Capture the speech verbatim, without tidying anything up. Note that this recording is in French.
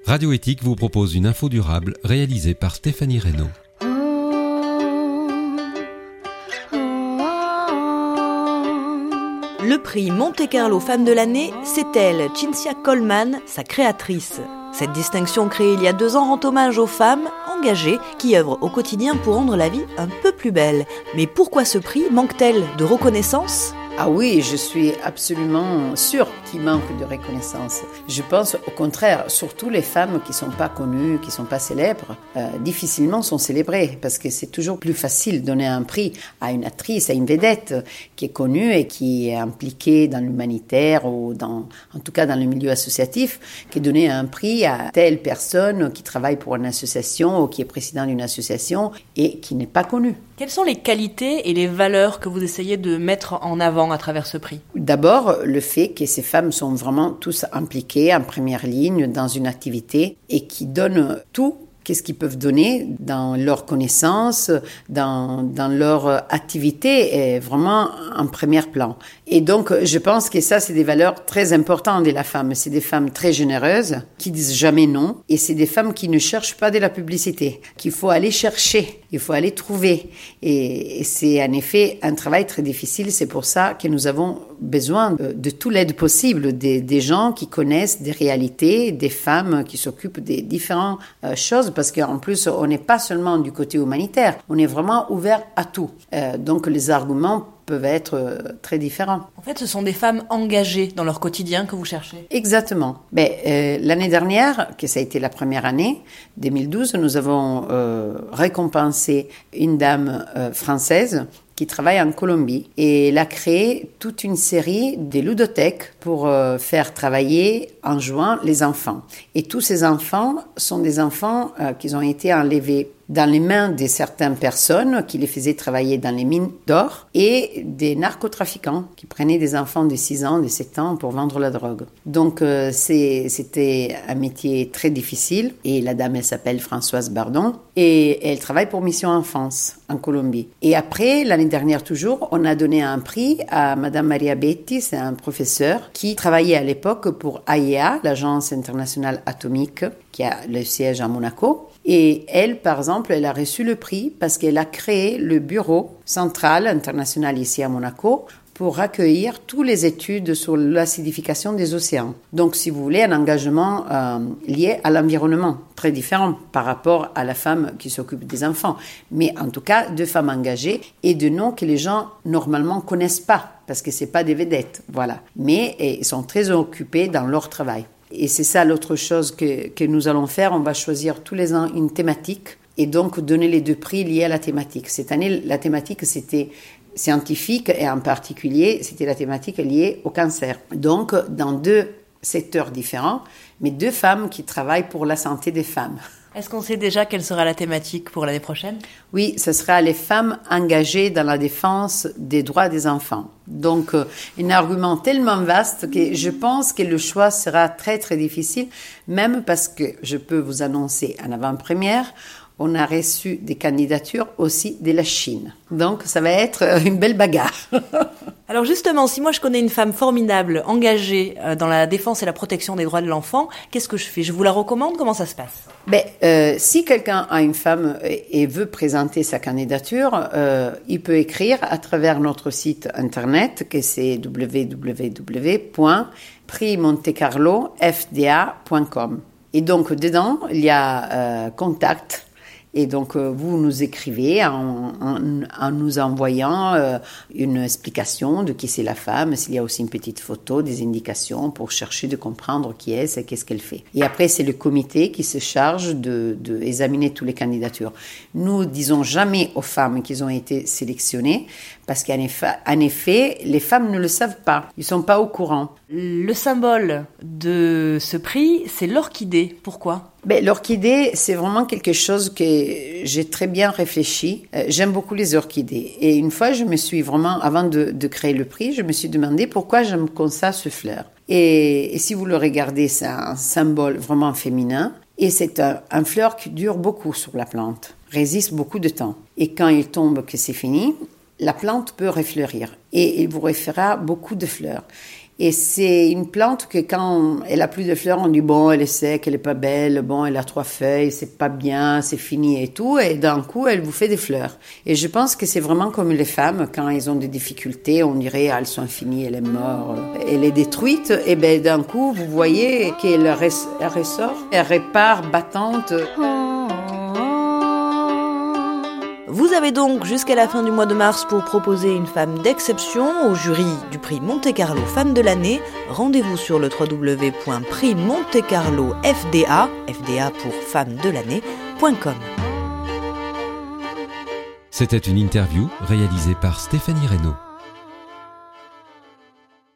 Radio Éthique vous propose une info durable réalisée par Stéphanie Reynaud. Le prix Monte-Carlo Femme de l'année, c'est elle, Cinzia Coleman, sa créatrice. Cette distinction créée il y a deux ans rend hommage aux femmes engagées qui œuvrent au quotidien pour rendre la vie un peu plus belle. Mais pourquoi ce prix manque-t-elle de reconnaissance ? Ah oui, je suis absolument sûre qu'il manque de reconnaissance. Je pense au contraire, surtout les femmes qui ne sont pas connues, qui ne sont pas célèbres, euh, difficilement sont célébrées parce que c'est toujours plus facile de donner un prix à une actrice, à une vedette qui est connue et qui est impliquée dans l'humanitaire ou dans, en tout cas dans le milieu associatif, que donner un prix à telle personne qui travaille pour une association ou qui est président d'une association et qui n'est pas connue. Quelles sont les qualités et les valeurs que vous essayez de mettre en avant à travers ce prix ? D'abord, le fait que ces femmes sont vraiment tous impliquées en première ligne dans une activité et qui donnent tout. Qu'est-ce qu'ils peuvent donner dans leur connaissance, dans, dans leur activité, est vraiment en premier plan. Et donc, je pense que ça, c'est des valeurs très importantes de la femme. C'est des femmes très généreuses, qui disent jamais non. Et c'est des femmes qui ne cherchent pas de la publicité, qu'il faut aller chercher, il faut aller trouver. Et, et c'est en effet un travail très difficile. C'est pour ça que nous avons besoin de, de toute l'aide possible, des, des gens qui connaissent des réalités, des femmes qui s'occupent des différentes euh, choses. Parce qu'en plus, on n'est pas seulement du côté humanitaire, on est vraiment ouvert à tout. Euh, donc les arguments peuvent être euh, très différents. En fait, ce sont des femmes engagées dans leur quotidien que vous cherchez. Exactement. Ben, euh, l'année dernière, que ça a été la première année, deux mille douze, nous avons euh, récompensé une dame euh, française qui travaille en Colombie et elle a créé toute une série de ludothèques pour euh, faire travailler en jouant les enfants. Et tous ces enfants sont des enfants euh, qui ont été enlevés dans les mains de certaines personnes qui les faisaient travailler dans les mines d'or et des narcotrafiquants qui prenaient des enfants de six ans, de sept ans pour vendre la drogue. Donc euh, c'est, c'était un métier très difficile et la dame elle s'appelle Françoise Bardon et elle travaille pour Mission Enfance en Colombie. Et après, l'année dernière toujours, on a donné un prix à Madame Maria Betti, c'est un professeur qui travaillait à l'époque pour A I E A, l'Agence internationale atomique qui a le siège à Monaco. Et elle, par exemple, elle a reçu le prix parce qu'elle a créé le bureau central international ici à Monaco pour accueillir toutes les études sur l'acidification des océans. Donc, si vous voulez, un engagement euh, lié à l'environnement, très différent par rapport à la femme qui s'occupe des enfants. Mais en tout cas, deux femmes engagées et de noms que les gens, normalement, connaissent pas parce que c'est pas des vedettes, voilà. Mais ils sont très occupés dans leur travail. Et c'est ça l'autre chose que, que nous allons faire. On va choisir tous les ans une thématique et donc donner les deux prix liés à la thématique. Cette année, la thématique, c'était scientifique et en particulier, c'était la thématique liée au cancer. Donc, dans deux secteurs différents, mais deux femmes qui travaillent pour la santé des femmes. Est-ce qu'on sait déjà quelle sera la thématique pour l'année prochaine ? Oui, ce sera les femmes engagées dans la défense des droits des enfants. Donc, euh, un argument tellement vaste que je pense que le choix sera très, très difficile, même parce que je peux vous annoncer en avant-première, on a reçu des candidatures aussi de la Chine. Donc, ça va être une belle bagarre. Alors justement, si moi je connais une femme formidable, engagée dans la défense et la protection des droits de l'enfant, qu'est-ce que je fais ? Je vous la recommande ? Comment ça se passe ? Ben, euh, si quelqu'un a une femme et, et veut présenter sa candidature, euh, il peut écrire à travers notre site internet, que c'est w w w point prix monte carlo f d a point com. Et donc, dedans, il y a euh, contact. Et donc, euh, vous nous écrivez en, en, en nous envoyant euh, une explication de qui c'est la femme, s'il y a aussi une petite photo, des indications pour chercher de comprendre qui est-ce et qu'est-ce qu'elle fait. Et après, c'est le comité qui se charge de, de examiner toutes les candidatures. Nous disons jamais aux femmes qu'ils ont été sélectionnées parce qu'en effet, en effet, les femmes ne le savent pas. Ils sont pas au courant. Le symbole de ce prix, c'est l'orchidée. Pourquoi ? Ben, l'orchidée, c'est vraiment quelque chose que j'ai très bien réfléchi. Euh, j'aime beaucoup les orchidées. Et une fois, je me suis vraiment, avant de, de créer le prix, je me suis demandé pourquoi j'aime comme ça ce fleur. Et, et si vous le regardez, c'est un symbole vraiment féminin. Et c'est un, un fleur qui dure beaucoup sur la plante, résiste beaucoup de temps. Et quand il tombe, que c'est fini, la plante peut refleurir. Et il vous refera beaucoup de fleurs. Et c'est une plante que quand elle a plus de fleurs, on dit bon, elle est sec, elle est pas belle, bon, elle a trois feuilles, c'est pas bien, c'est fini et tout. Et d'un coup, elle vous fait des fleurs. Et je pense que c'est vraiment comme les femmes, quand elles ont des difficultés, on dirait, ah, elles sont finies, elle est morte, elle est détruite. Et ben d'un coup, vous voyez qu'elle res- elle ressort, elle repart battante. Vous avez donc jusqu'à la fin du mois de mars pour proposer une femme d'exception au jury du prix Monte-Carlo Femme de l'année. Rendez-vous sur le w w w point prix monte carlo f d a, F D A pour femme de l'année, point com. C'était une interview réalisée par Stéphanie Reynaud.